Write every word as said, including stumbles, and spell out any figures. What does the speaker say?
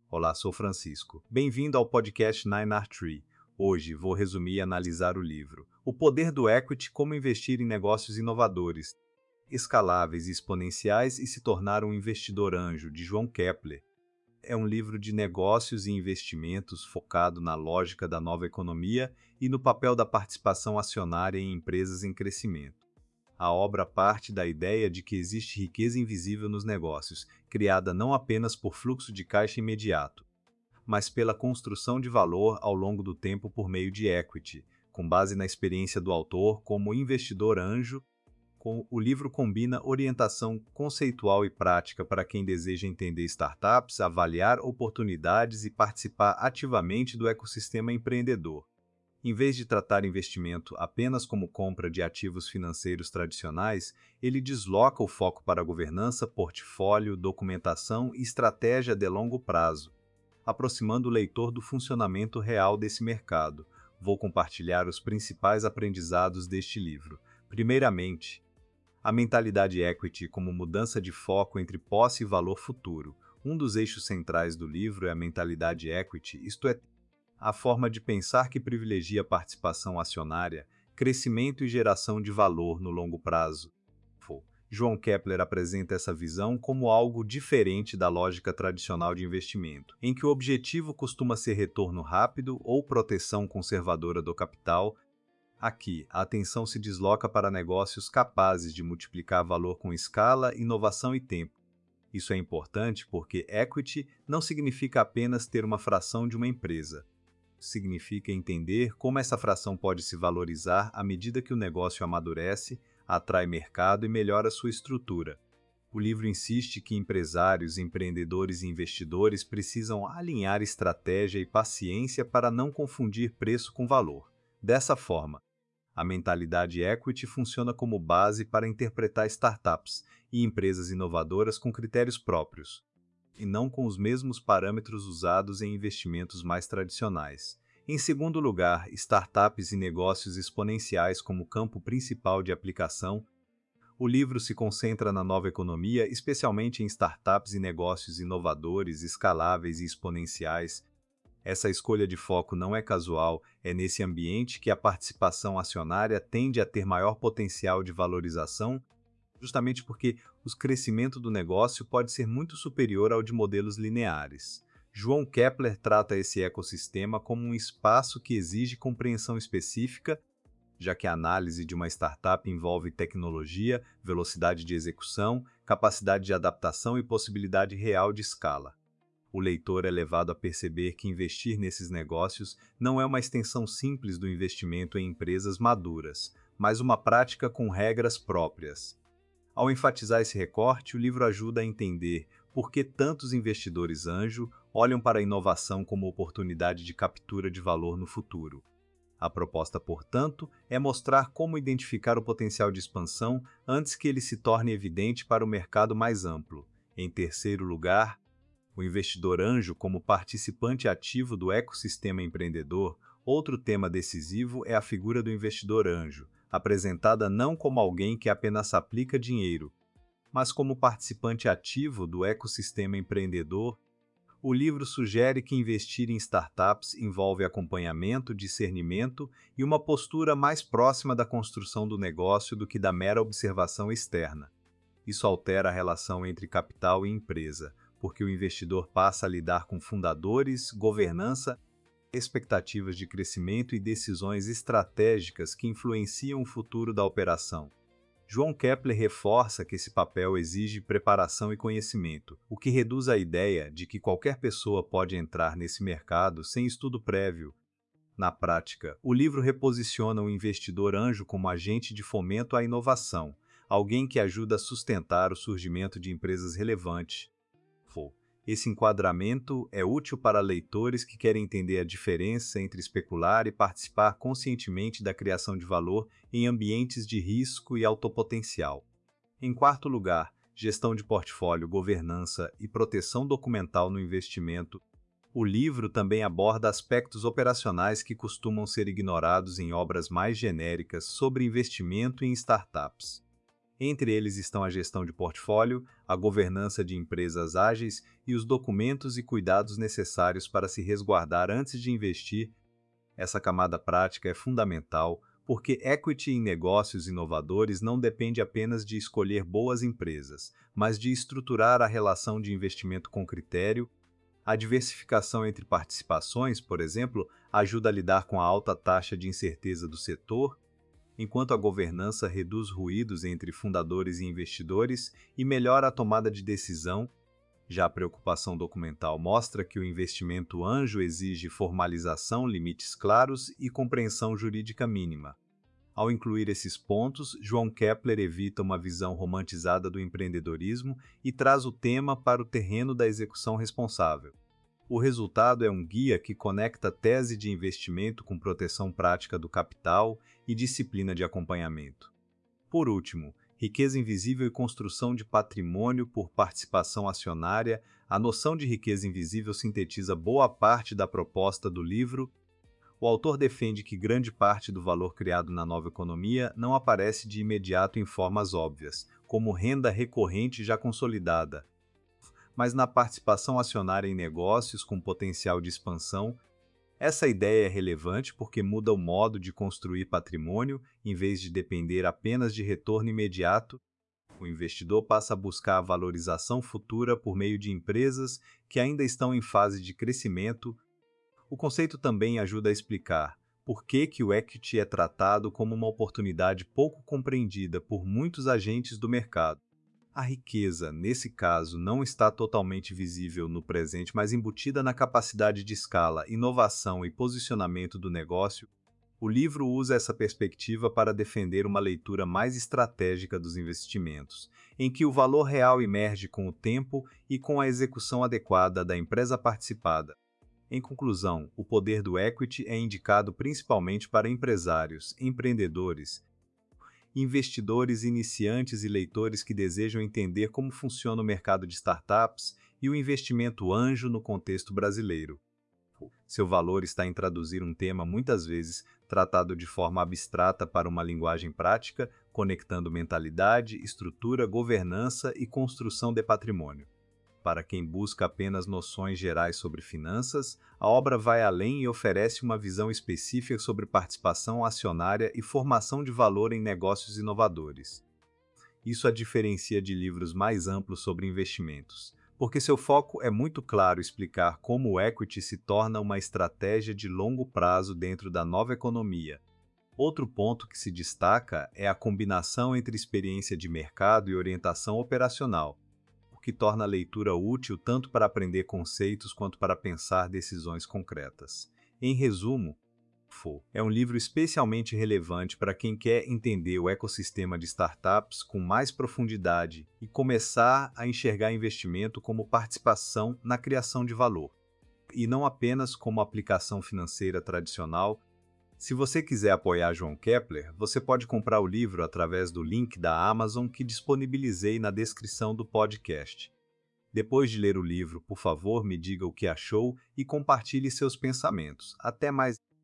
Olá, sou Francisco. Bem-vindo ao podcast Nine R Tree. Hoje vou resumir e analisar o livro O Poder do Equity: Como Investir em Negócios Inovadores, Escaláveis e Exponenciais e se Tornar um Investidor Anjo, de João Kepler. É um livro de negócios e investimentos focado na lógica da nova economia e no papel da participação acionária em empresas em crescimento. A obra parte da ideia de que existe riqueza invisível nos negócios, criada não apenas por fluxo de caixa imediato, mas pela construção de valor ao longo do tempo por meio de equity, com base na experiência do autor como investidor anjo. Com o livro combina orientação conceitual e prática para quem deseja entender startups, avaliar oportunidades e participar ativamente do ecossistema empreendedor. Em vez de tratar investimento apenas como compra de ativos financeiros tradicionais, ele desloca o foco para governança, portfólio, documentação e estratégia de longo prazo, aproximando o leitor do funcionamento real desse mercado. Vou compartilhar os principais aprendizados deste livro. Primeiramente, a mentalidade equity como mudança de foco entre posse e valor futuro. Um dos eixos centrais do livro é a mentalidade equity, isto é, a forma de pensar que privilegia participação acionária, crescimento e geração de valor no longo prazo. João Kepler apresenta essa visão como algo diferente da lógica tradicional de investimento, em que o objetivo costuma ser retorno rápido ou proteção conservadora do capital. Aqui, a atenção se desloca para negócios capazes de multiplicar valor com escala, inovação e tempo. Isso é importante porque equity não significa apenas ter uma fração de uma empresa. Significa entender como essa fração pode se valorizar à medida que o negócio amadurece, atrai mercado e melhora sua estrutura. O livro insiste que empresários, empreendedores e investidores precisam alinhar estratégia e paciência para não confundir preço com valor. Dessa forma, a mentalidade equity funciona como base para interpretar startups e empresas inovadoras com critérios próprios, e não com os mesmos parâmetros usados em investimentos mais tradicionais. Em segundo lugar, startups e negócios exponenciais como campo principal de aplicação. O livro se concentra na nova economia, especialmente em startups e negócios inovadores, escaláveis e exponenciais. Essa escolha de foco não é casual, é nesse ambiente que a participação acionária tende a ter maior potencial de valorização, justamente porque o crescimento do negócio pode ser muito superior ao de modelos lineares. João Kepler trata esse ecossistema como um espaço que exige compreensão específica, já que a análise de uma startup envolve tecnologia, velocidade de execução, capacidade de adaptação e possibilidade real de escala. O leitor é levado a perceber que investir nesses negócios não é uma extensão simples do investimento em empresas maduras, mas uma prática com regras próprias. Ao enfatizar esse recorte, o livro ajuda a entender por que tantos investidores anjo olham para a inovação como oportunidade de captura de valor no futuro. A proposta, portanto, é mostrar como identificar o potencial de expansão antes que ele se torne evidente para o mercado mais amplo. Em terceiro lugar, o investidor anjo como participante ativo do ecossistema empreendedor. Outro tema decisivo é a figura do investidor anjo, apresentada não como alguém que apenas aplica dinheiro, mas como participante ativo do ecossistema empreendedor. O livro sugere que investir em startups envolve acompanhamento, discernimento e uma postura mais próxima da construção do negócio do que da mera observação externa. Isso altera a relação entre capital e empresa, porque o investidor passa a lidar com fundadores, governança, expectativas de crescimento e decisões estratégicas que influenciam o futuro da operação. João Kepler reforça que esse papel exige preparação e conhecimento, o que reduz a ideia de que qualquer pessoa pode entrar nesse mercado sem estudo prévio. Na prática, o livro reposiciona o investidor anjo como agente de fomento à inovação, alguém que ajuda a sustentar o surgimento de empresas relevantes. Esse enquadramento é útil para leitores que querem entender a diferença entre especular e participar conscientemente da criação de valor em ambientes de risco e alto potencial. Em quarto lugar, gestão de portfólio, governança e proteção documental no investimento. O livro também aborda aspectos operacionais que costumam ser ignorados em obras mais genéricas sobre investimento em startups. Entre eles estão a gestão de portfólio, a governança de empresas ágeis e os documentos e cuidados necessários para se resguardar antes de investir. Essa camada prática é fundamental porque equity em negócios inovadores não depende apenas de escolher boas empresas, mas de estruturar a relação de investimento com critério. A diversificação entre participações, por exemplo, ajuda a lidar com a alta taxa de incerteza do setor, enquanto a governança reduz ruídos entre fundadores e investidores e melhora a tomada de decisão. Já a preocupação documental mostra que o investimento anjo exige formalização, limites claros e compreensão jurídica mínima. Ao incluir esses pontos, João Kepler evita uma visão romantizada do empreendedorismo e traz o tema para o terreno da execução responsável. O resultado é um guia que conecta tese de investimento com proteção prática do capital e disciplina de acompanhamento. Por último, riqueza invisível e construção de patrimônio por participação acionária. A noção de riqueza invisível sintetiza boa parte da proposta do livro. O autor defende que grande parte do valor criado na nova economia não aparece de imediato em formas óbvias, como renda recorrente já consolidada, mas na participação acionária em negócios com potencial de expansão. Essa ideia é relevante porque muda o modo de construir patrimônio. Em vez de depender apenas de retorno imediato, o investidor passa a buscar a valorização futura por meio de empresas que ainda estão em fase de crescimento. O conceito também ajuda a explicar por que que o equity é tratado como uma oportunidade pouco compreendida por muitos agentes do mercado. A riqueza, nesse caso, não está totalmente visível no presente, mas embutida na capacidade de escala, inovação e posicionamento do negócio. O livro usa essa perspectiva para defender uma leitura mais estratégica dos investimentos, em que o valor real emerge com o tempo e com a execução adequada da empresa participada. Em conclusão, o poder do equity é indicado principalmente para empresários, empreendedores, investidores iniciantes e leitores que desejam entender como funciona o mercado de startups e o investimento anjo no contexto brasileiro. Seu valor está em traduzir um tema muitas vezes tratado de forma abstrata para uma linguagem prática, conectando mentalidade, estrutura, governança e construção de patrimônio. Para quem busca apenas noções gerais sobre finanças, a obra vai além e oferece uma visão específica sobre participação acionária e formação de valor em negócios inovadores. Isso a diferencia de livros mais amplos sobre investimentos, porque seu foco é muito claro explicar como o equity se torna uma estratégia de longo prazo dentro da nova economia. Outro ponto que se destaca é a combinação entre experiência de mercado e orientação operacional, que torna a leitura útil tanto para aprender conceitos quanto para pensar decisões concretas. Em resumo, é um livro especialmente relevante para quem quer entender o ecossistema de startups com mais profundidade e começar a enxergar investimento como participação na criação de valor, e não apenas como aplicação financeira tradicional. Se você quiser apoiar João Kepler, você pode comprar o livro através do link da Amazon que disponibilizei na descrição do podcast. Depois de ler o livro, por favor, me diga o que achou e compartilhe seus pensamentos. Até mais!